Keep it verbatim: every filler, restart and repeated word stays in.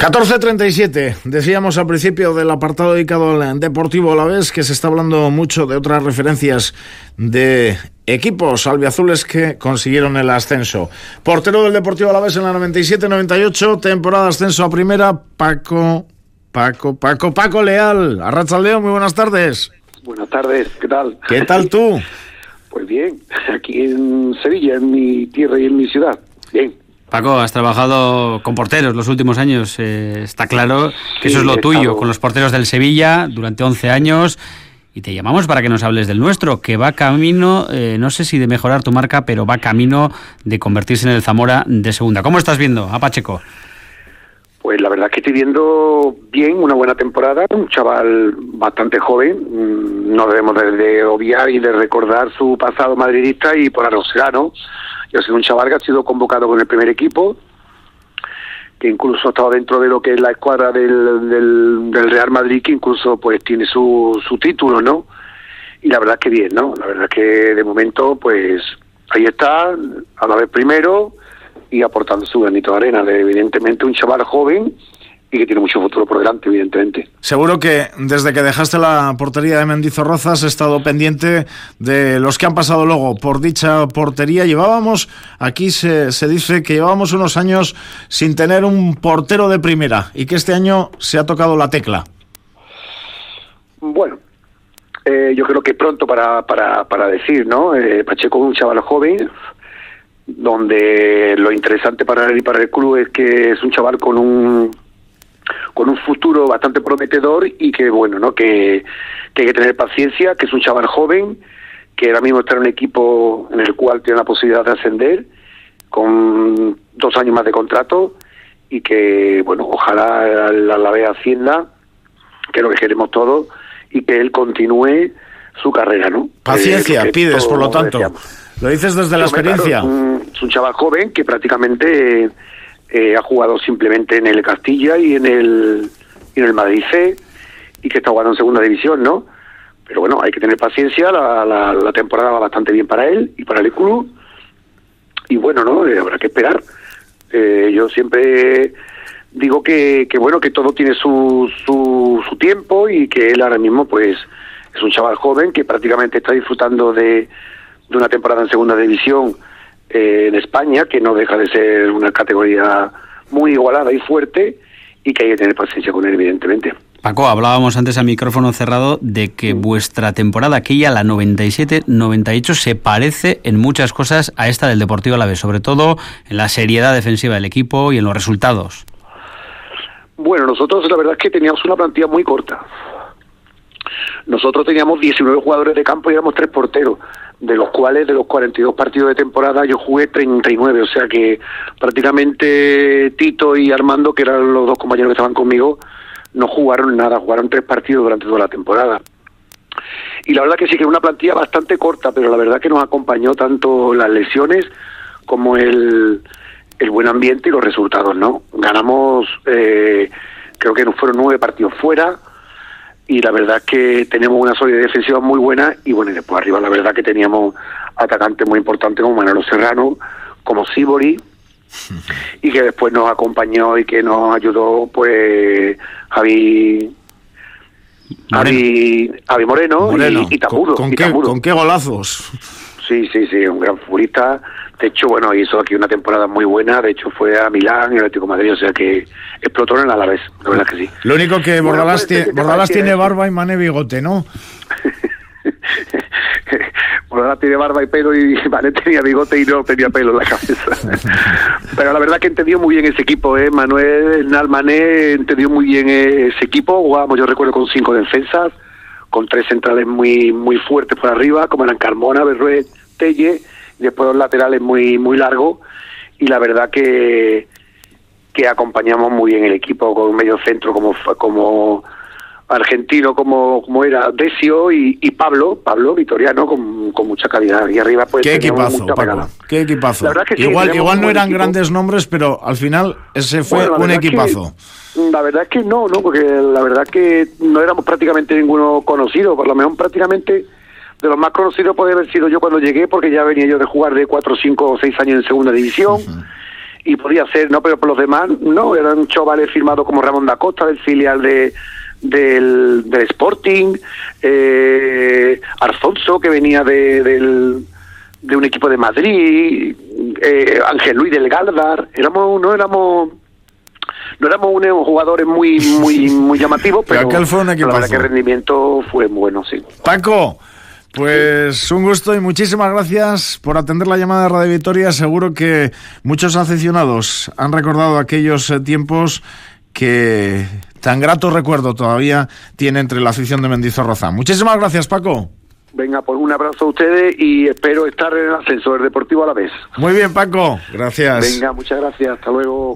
catorce treinta y siete, decíamos al principio del apartado dedicado al Deportivo Alavés que se está hablando mucho de otras referencias de equipos albiazules que consiguieron el ascenso. Portero del Deportivo Alavés en la noventa y siete noventa y ocho, temporada ascenso a primera, Paco, Paco, Paco, Paco Leal. Arratsaldeon, muy buenas tardes. Buenas tardes, ¿qué tal? ¿Qué tal tú? Pues bien, aquí en Sevilla, en mi tierra y en mi ciudad, bien. Paco, has trabajado con porteros los últimos años, eh, está claro que Sí, eso es lo tuyo, estado... con los porteros del Sevilla durante once años, y te llamamos para que nos hables del nuestro, que va camino, eh, no sé si de mejorar tu marca, pero va camino de convertirse en el Zamora de segunda. ¿Cómo estás viendo a Pacheco? Pues la verdad es que estoy viendo bien, una buena temporada, un chaval bastante joven, no debemos de, de obviar y de recordar su pasado madridista y por arrocerano. Yo soy un chaval que ha sido convocado con el primer equipo, que incluso ha estado dentro de lo que es la escuadra del, del, del Real Madrid, que incluso pues tiene su, su título, ¿no? Y la verdad es que bien, ¿no? La verdad es que de momento pues ahí está, a la vez primero y aportando su granito de arena, de, evidentemente un chaval joven y que tiene mucho futuro por delante, evidentemente. Seguro que desde que dejaste la portería de Mendizorroza has estado pendiente de los que han pasado luego por dicha portería. Llevábamos, aquí se, se dice que llevábamos unos años sin tener un portero de primera y que este año se ha tocado la tecla. Bueno, eh, yo creo que pronto para, para, para decir, ¿no? Eh, Pacheco es un chaval joven, donde lo interesante para él y para el club es que es un chaval con un con un futuro bastante prometedor y que bueno, ¿no? Que, que hay que tener paciencia, que es un chaval joven, que ahora mismo está en un equipo en el cual tiene la posibilidad de ascender con dos años más de contrato y que bueno, ojalá la, la vea Hacienda, que es lo que queremos todos, y que él continúe su carrera, ¿no? Paciencia, eh, pides, por lo tanto. Deseamos. Lo dices desde la Pero, experiencia. Claro, es, un, es un chaval joven que prácticamente eh, eh, ha jugado simplemente en el Castilla y en el y en el Madrid C, y que está jugando en segunda división, ¿no? Pero bueno, hay que tener paciencia, la, la, la temporada va bastante bien para él y para el club, y bueno, ¿no? Eh, habrá que esperar. Eh, yo siempre digo que, que bueno, que todo tiene su, su, su tiempo y que él ahora mismo pues es un chaval joven que prácticamente está disfrutando de de una temporada en segunda división eh, en España, que no deja de ser una categoría muy igualada y fuerte, y que hay que tener paciencia con él, evidentemente. Paco, hablábamos antes a micrófono cerrado de que vuestra temporada, aquella, la noventa y siete noventa y ocho, se parece en muchas cosas a esta del Deportivo Alavés, sobre todo en la seriedad defensiva del equipo y en los resultados. Bueno, nosotros la verdad es que teníamos una plantilla muy corta. Nosotros teníamos diecinueve jugadores de campo y éramos tres porteros, de los cuales de los cuarenta y dos partidos de temporada yo jugué treinta y nueve, o sea que prácticamente Tito y Armando, que eran los dos compañeros que estaban conmigo, no jugaron nada, jugaron tres partidos durante toda la temporada. Y la verdad que sí que era una plantilla bastante corta, pero la verdad que nos acompañó tanto las lesiones como el, el buen ambiente y los resultados, ¿no? Ganamos, eh, creo que nos fueron nueve partidos fuera, y la verdad es que teníamos una solidez defensiva muy buena, y bueno, y después arriba la verdad que teníamos atacantes muy importantes como Manolo Serrano, como Sibori, y que después nos acompañó y que nos ayudó pues Javi Javi, Javi Moreno, Moreno. y, y Tamuro. ¿Con, con, y qué, Tamuro. ¿Con qué golazos? Sí, sí, sí, un gran futbolista. De hecho, bueno, hizo aquí una temporada muy buena. De hecho, fue a Milán y al Atlético de Madrid, o sea que explotó en el Alavés, la verdad que sí. Lo único que Bueno, Bordalás, pues, tiene, Bordalás tiene barba y Mané bigote, ¿no? Bordalás tiene barba y pelo, y Mané tenía bigote y no tenía pelo en la cabeza. Pero la verdad que entendió muy bien ese equipo, ¿eh? Manuel Nal Mané entendió muy bien ese equipo. Jugábamos, yo recuerdo, con cinco defensas, con tres centrales muy muy fuertes por arriba, como eran Carmona, Berruet, Telle, y después dos laterales muy muy largos, y la verdad que que acompañamos muy bien el equipo con un medio centro como como argentino como como era Decio y, y Pablo Pablo Vitoriano con, con mucha calidad, y arriba pues qué equipazo, Paco, qué equipazo. Que sí, igual igual no eran equipo. Grandes nombres, pero al final ese fue bueno, un equipazo. Que, la verdad es que no, no, porque la verdad es que no éramos prácticamente ninguno conocido, por lo menos prácticamente de los más conocidos puede haber sido yo cuando llegué, porque ya venía yo de jugar de cuatro, cinco o seis años en segunda división. Uh-huh. y podía ser, no, pero por los demás, no, eran chavales firmados como Ramón da Costa, del filial de del, del Sporting, eh, Alfonso, que venía de, del, de un equipo de Madrid, eh, Ángel Luis del Galdar, éramos, no éramos... No éramos unos jugadores muy muy muy llamativos, pero, pero aquel fue un equipazo. La verdad que el rendimiento fue bueno, sí. Paco, pues sí, un gusto y muchísimas gracias por atender la llamada de Radio Vitoria. Seguro que muchos aficionados han recordado aquellos tiempos que tan grato recuerdo todavía tiene entre la afición de Mendizorroza. Muchísimas gracias, Paco. Venga, pues un abrazo a ustedes y espero estar en el ascenso del Deportivo Alavés. Muy bien, Paco. Gracias. Venga, muchas gracias. Hasta luego.